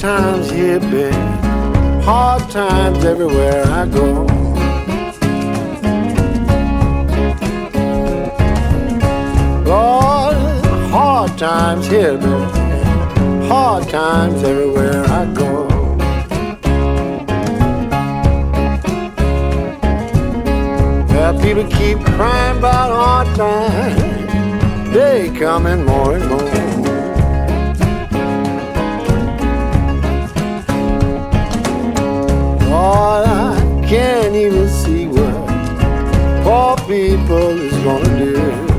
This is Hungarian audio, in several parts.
times here, babe. Hard times everywhere I go. Lord, hard times here, babe. Hard times everywhere I go. Well, people keep crying about hard times. They coming more and more. Lord, I can't even see what poor people is gonna do.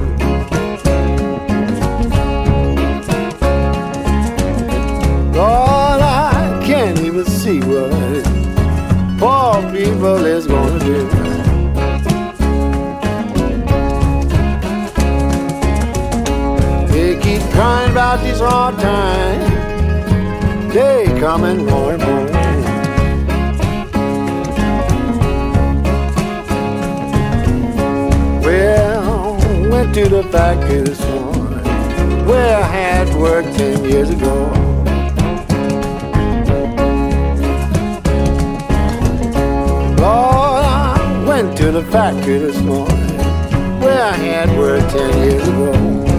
Lord, I can't even see what poor people is gonna do. They keep crying about these hard times. They coming more and more. Well, went to the factory this morning where I had worked 10 years ago. Lord, I went to the factory this morning where I had worked 10 years ago.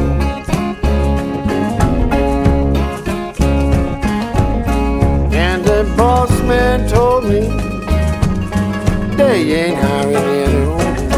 And the boss man told me they ain't hiring me anymore.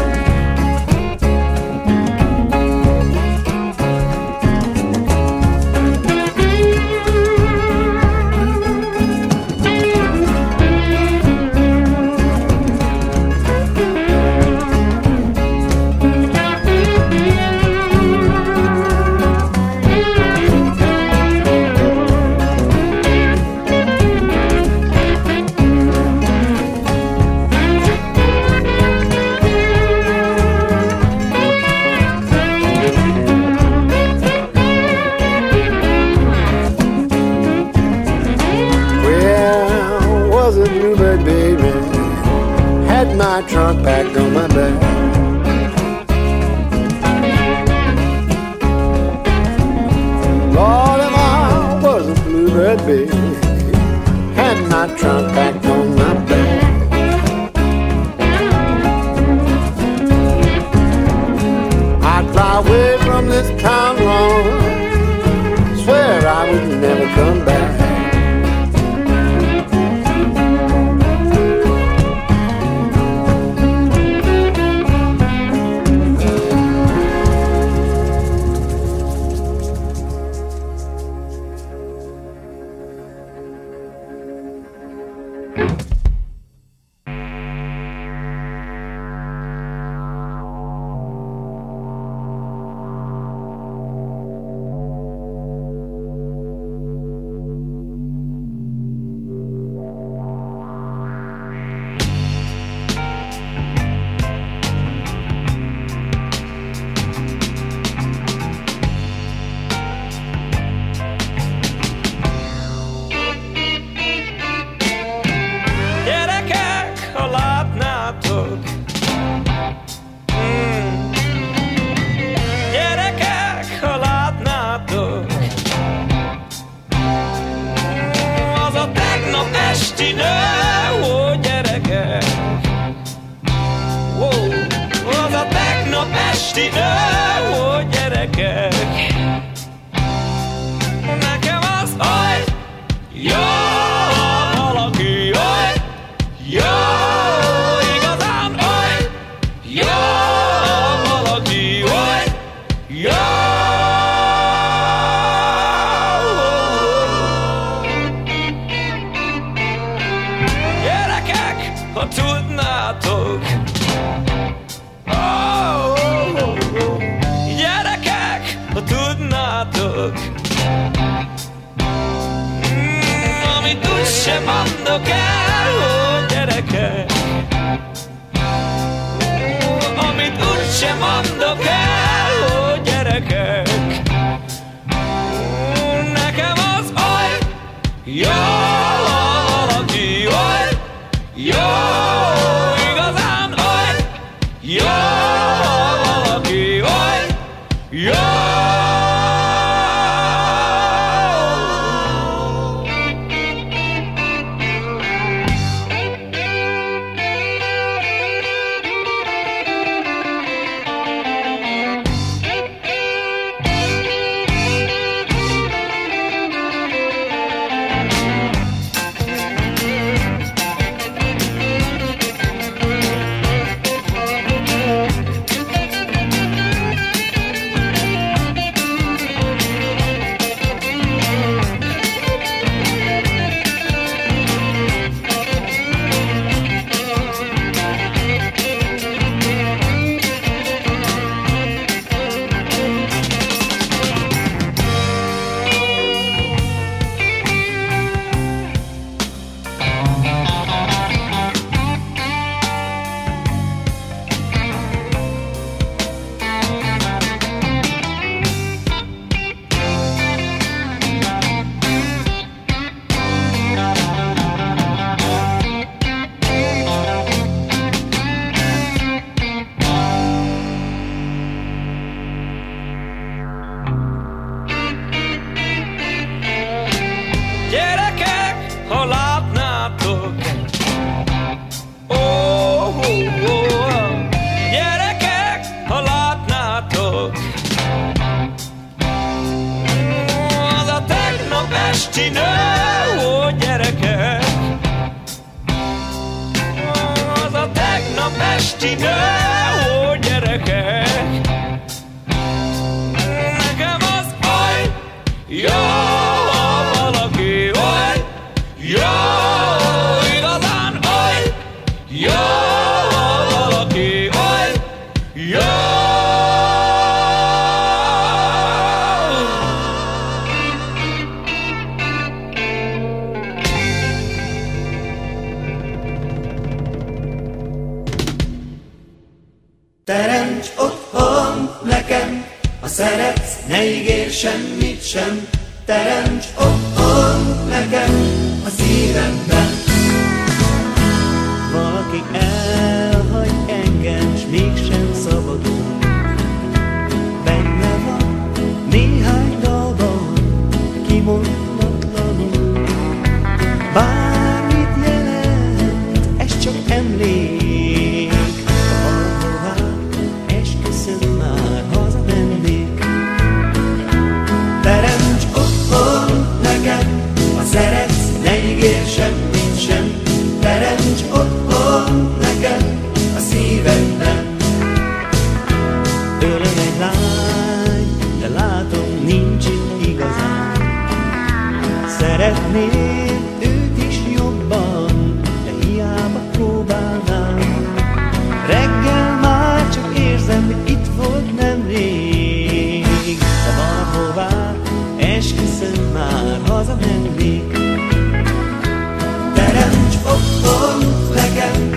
My trunk packed on my back. Lord, if I was a bluebird baby, had my trunk packed on my back. I'd fly away from this town long, swear I would never come back. pesti nő, ó gyerekek, az a tegnap esti nő, ó gyerekek, nekem az aj, jó, ha valaki aj, jó, igazán aj, jó, ha valaki aj, jó. Teremts otthon nekem, ha szeretsz, ne ígérj semmit sem. Teremts otthon nekem a szívemben. Valaki elhagy engem, s mégsem szabadul. Benne van néhány dalban, kimondatlanul. Bármit jelent, ez csak emlék. Esküszöm, már hazamennék. Teremts otthon nekem, ha szeretsz, ne ígérj semmit sem. Teremts otthon nekem a szívemben. Öröm egy lány, de látom, nincs itt igazán. Szeretném őt is jobban, de hiába próbálnám. Reggel már csak érzem, hogy itt volt nemrég. Ha valhová esküszöm, már hazamennék. Teremts otthon nekem.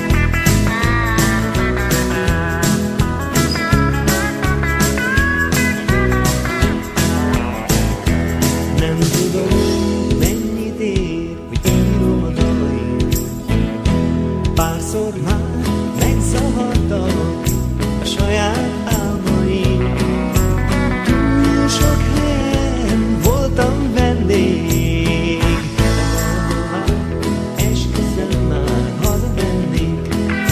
Nem tudom, mennyit ér, hogy írom a dalaim. Párszor már megzavartak a saját álmaim. Túl sok helyen voltam vendég. Esküszöm, már hazamennék.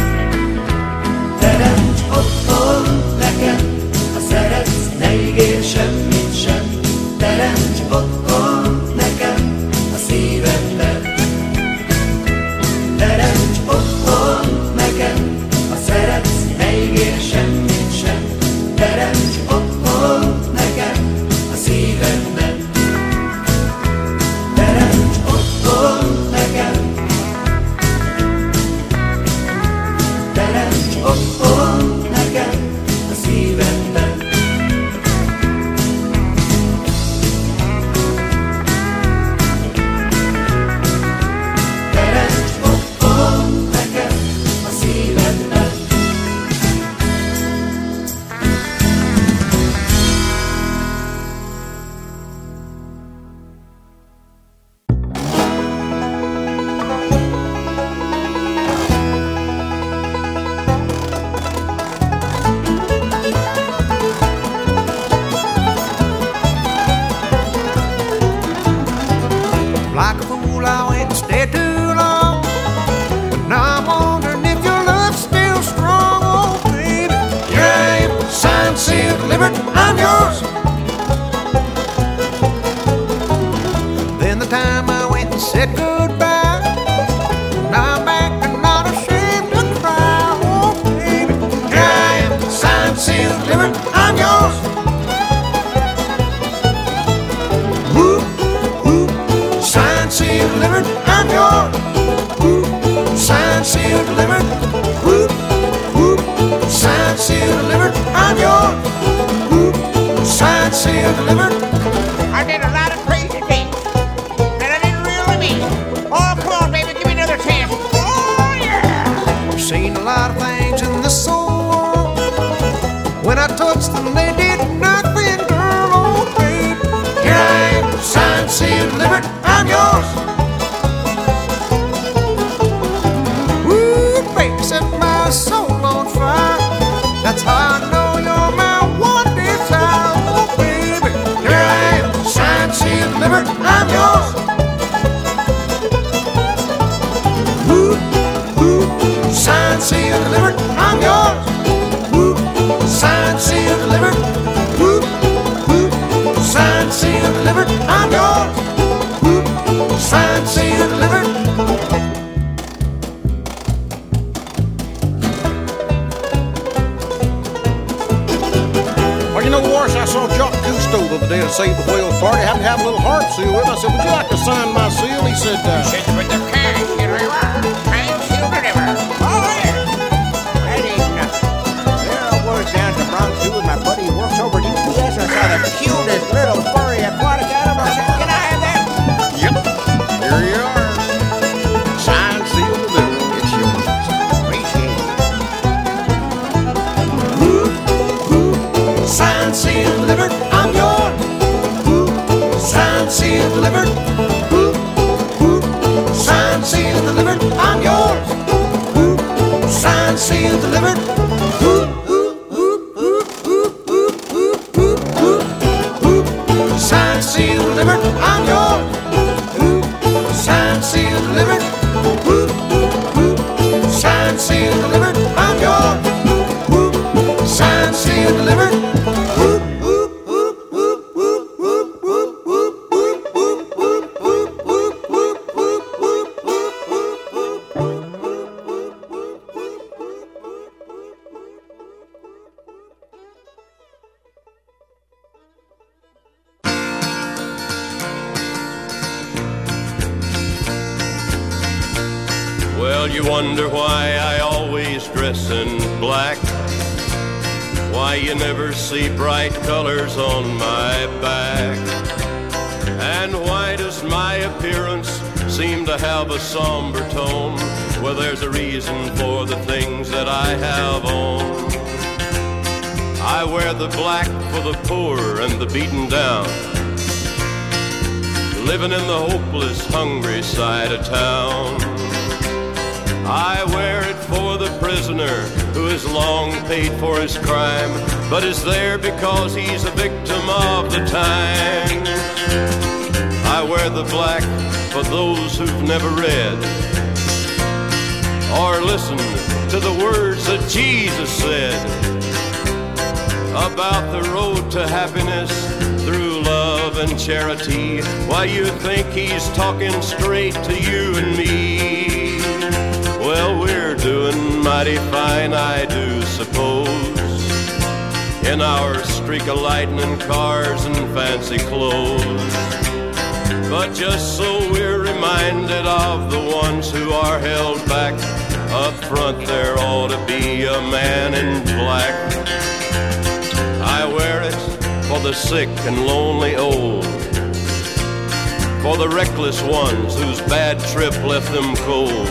Teremts otthon nekem, ha szeretsz, ne ígérj semmit sem. Teremts otthon nekem a szívemben. Teremts otthon nekem, ha szeretsz, ne ígérj semmit sem. Teremts otthon nekem a szívemben. Teremts otthon nekem. Teremts otthon nekem a szívemben. Teremts otthon nekem a szívemben. Like a fool, I went and stayed too long. But now I'm wondering if your love's still strong. Oh, baby, here I am, signed, sealed, delivered, I'm yours. Then the time I went and said goodbye. Now I'm back and not ashamed to cry. Oh, baby, here I am, signed, sealed, delivered, I'm yours. Signed, sealed, delivered, I'm yours. Signed, sealed, delivered. Signed, sealed, delivered, I'm yours. Signed, sealed, delivered. I did a lot of crazy things that I didn't really mean. Oh, come on, baby, give me another chance. Oh, yeah! I've seen a lot of things in this old world. When I touched them, they did nothing, girl. Oh, baby, here I am, signed, sealed, delivered, I'm yours. Ooh, baby, set my soul on fire. That's how I know you're my one desire. Oh, baby, here I am, signed, sealed, delivered, I'm yours. Signed, sealed, delivered, I'm yours. Signed, sealed, delivered. Signed, sealed, delivered, I'm yours. signed, sealed, delivered. Well, you know, Wash, I saw Jock Cousteau the other day at a Save the Whales party. I happened to have a little heart seal with him. I said, would you like to sign my seal? He said, Says with the cash, you river, signed, sealed, delivered. Oh, yeah. That ain't nothing. There I was down at the Bronx Zoo with my buddy who works over at UPS. I saw the cutest little furry aquatic animal. I said, can I have that? yep, here you are. Signed, sealed, delivered. It's yours. Appreciate it. Signed, sealed, delivered. I'm yours. Signed, sealed, delivered. Signed, sealed, delivered. I'm yours. Signed, sealed, delivered. Signed, sealed, delivered. I'm yours. Signed, sealed, delivered. Signed, sealed, delivered. I'm yours. Signed, sealed, delivered. Well, you wonder why I always dress in black, why you never see bright colors on my back, and why does my appearance seem to have a somber tone? Well, there's a reason for the things that I have on. I wear the black for the poor and the beaten down, living in the hopeless, hungry side of town. I wear it for the prisoner who has long paid for his crime, but is there because he's a victim of the times. I wear the black for those who've never read or listened to the words that Jesus said about the road to happiness through love and charity. Why, you think he's talking straight to you and me? Well, we're doing mighty fine, I do suppose, in our streak of lightning cars and fancy clothes. But just so we're reminded of the ones who are held back, up front there ought to be a man in black. I wear it for the sick and lonely old, for the reckless ones whose bad trip left them cold.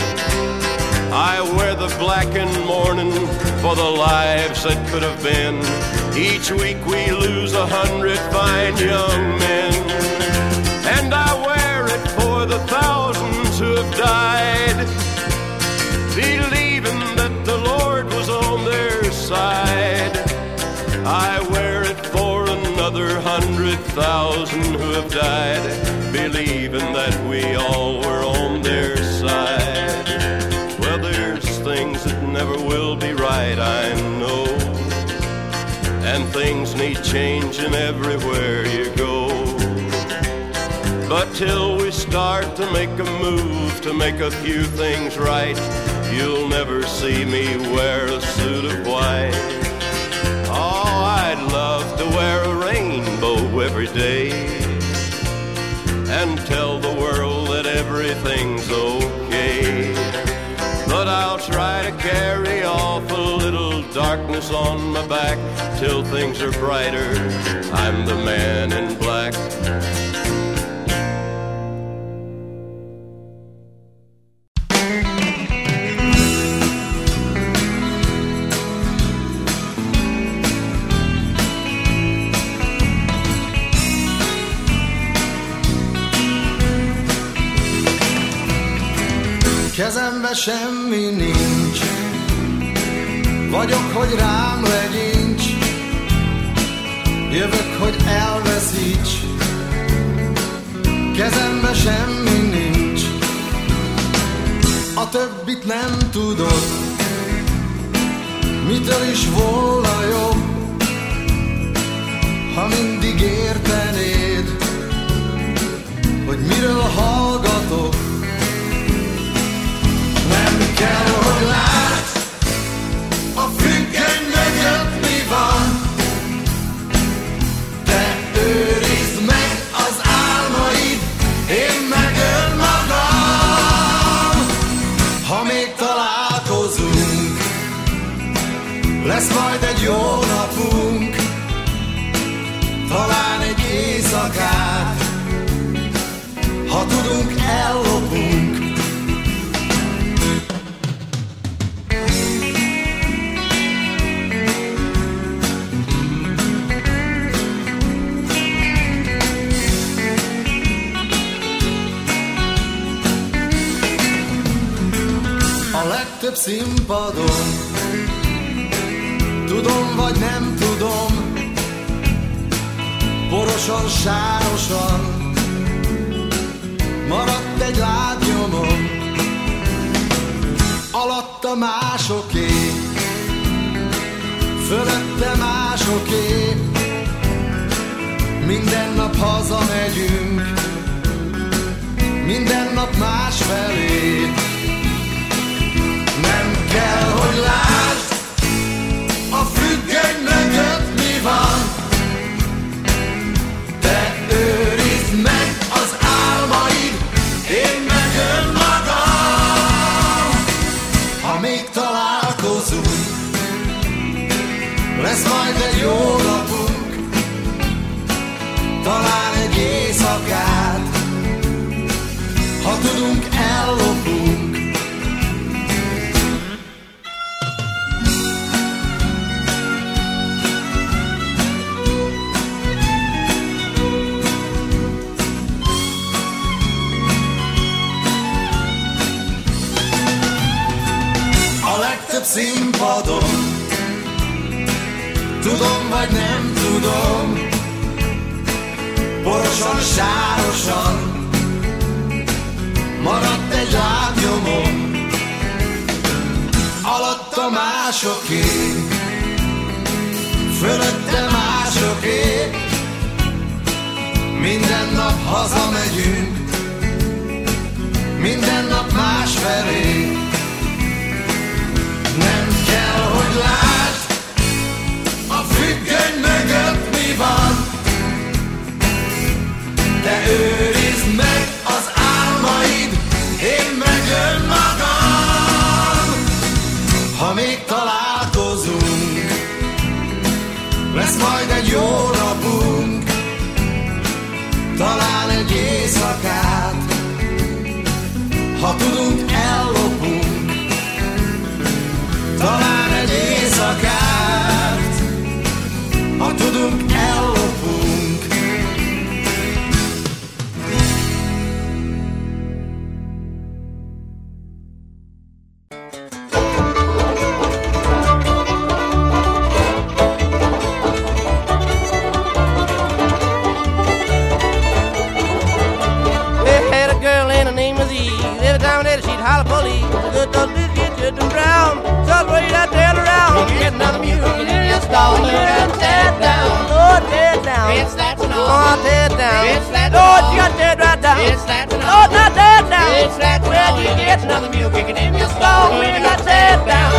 I wear the black in mourning for the lives that could have been. Each week we lose 100 fine young men. And I wear it for the thousands who have died, believing that the Lord was on their side. I wear it for another 100,000 who have died, believing that we all were on their side. Well, there's things that never will be right, I know, and things need changing everywhere you go. But till we start to make a move to make a few things right, you'll never see me wear a suit of white. Oh, I'd love to wear a rainbow every day and tell the world that everything's okay. But I'll try to carry off a little darkness on my back till things are brighter. I'm the man in black. Kezembe semmi nincs, vagyok, hogy rám legyints, jövök, hogy elveszíts. Kezembe semmi nincs, a többit nem tudod, mitől is volna jobb, ha mindig értenéd, hogy miről hallod lesz majd egy jó napunk, talán egy éjszakát, ha tudunk, ellopunk. A legtöbb színpadon, tudom vagy nem tudom, porosan, sárosan maradt egy lábnyomom, alatta másoké, fölötte másoké. Minden nap hazamegyünk, minden nap másfelé. Nem kell, hogy lásd, a függöny mögött mi van. Te őrizd meg az álmaid, én meg önmagam. Ha még találkozunk, lesz majd egy jó napunk, talán egy éjszakát, ha tudunk, ellopunk. Színpadon, tudom vagy nem tudom, porosan, sárosan maradt egy lábnyomom, alatta másoké, fölötte másoké. Minden nap hazamegyünk, minden nap másfelé. Nem kell, hogy lásd, a függöny mögött mi van. Te őrizd meg az álmaid, én meg önmagam. Ha még találkozunk, lesz majd egy jó napunk, talán egy éjszakát, ha tudunk, ellopunk. Talán egy éjszakát, ha tudunk, ellopunk. They had a girl and her name was Eve. Every time that she'd holler police, the good dog did get good and brown. Wait out there around. Get another music in your stall. Lord, tear it down. Lord, tear it down. It's that and all. Lord, tear it down. It's that Lord, you got to tear it right down. It's that and all. Lord, not tear it down. It's that well, you get another music in your stall. When you got to tear it down.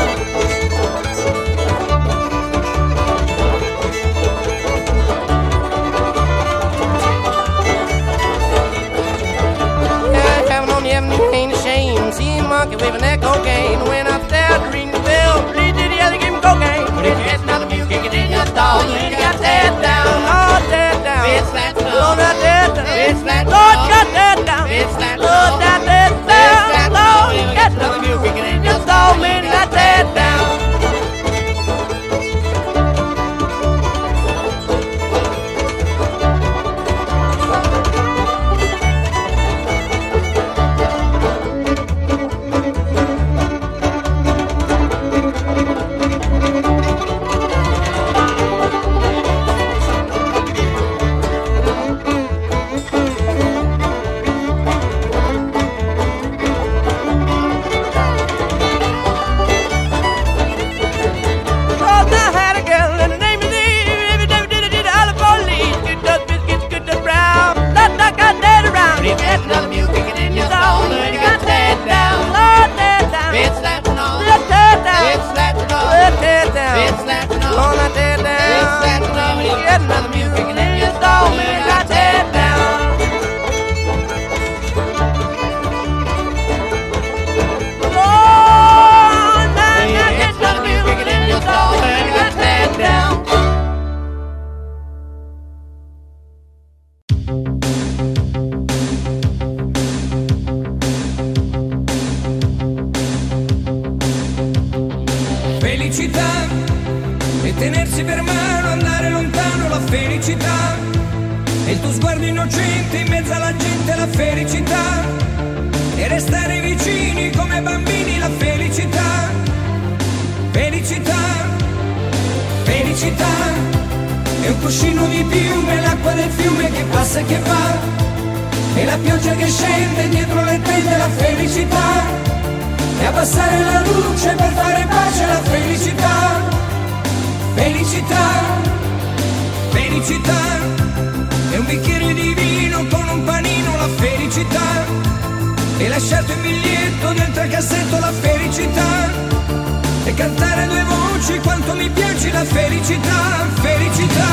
Yeah, having on the avenue ain't a shame. Seeing a monkey waving that cocaine. Went upstairs to ring the bell. Three did the other, give him cocaine. But if you get another music, kick it in your stall. You got to tear it down. Lord, tear it down. It's that Lord, not tear it down. It's that Lord, you got to tear it down. It's that Lord, not tear it down. Lord, you got another music, kick it in your stall. Man, you got to tear it down. tenersi per mano, andare lontano, la felicità. E il tuo sguardo innocente in mezzo alla gente, la felicità. E restare vicini come bambini, la felicità. Felicità, felicità. È un cuscino di piume, l'acqua del fiume che passa e che va. E la pioggia che scende dietro le tende, la felicità. E abbassare la luce per fare pace, la felicità. Felicità, felicità. E un bicchiere di vino con un panino, la felicità. E lasciarti un biglietto dentro il cassetto, la felicità. E cantare due voci quanto mi piace, la felicità, felicità.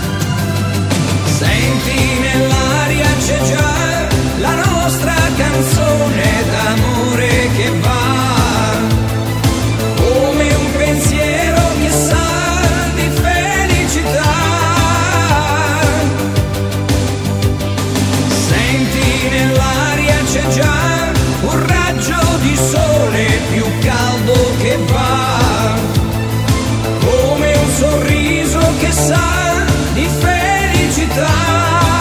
Senti nell'aria c'è già la nostra canzone d'amore che va, come un pensiero che sa di felicità. Senti nell'aria c'è già un raggio di sole più caldo che va, come un sorriso che sa di felicità.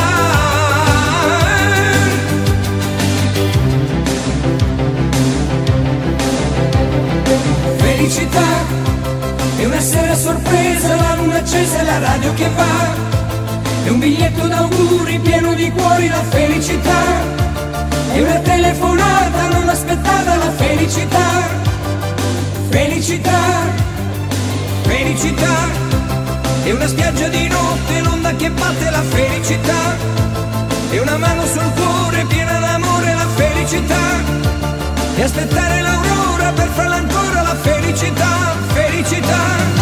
Felicità è una sera sorpresa, la luna accesa e la radio che va, è un biglietto d'auguri pieno di cuori, la felicità. È una telefonata non aspettata, la felicità. Felicità, felicità. È una spiaggia di notte, l'onda che batte, la felicità. È una mano sul cuore piena d'amore, la felicità. E aspettare l'aurora per farla ancora, la felicità, felicità.